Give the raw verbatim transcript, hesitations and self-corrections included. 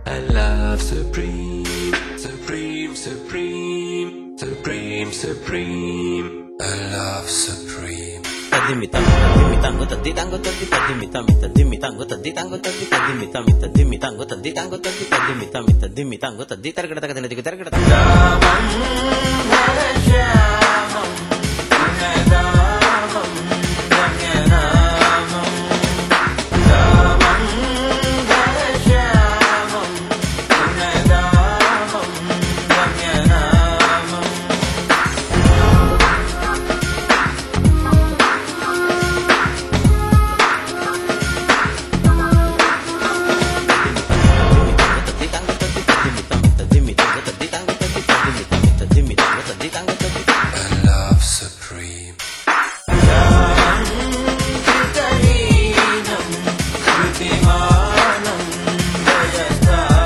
I love Supreme, Supreme, Supreme, Supreme, Supreme. I love Supreme. Tadimita tadimitango taditango tadi tadimita mita dimitango taditango tadi tadimita mita dimitango taditango tadi tadimita mita dimitango tadi targata targata targata targata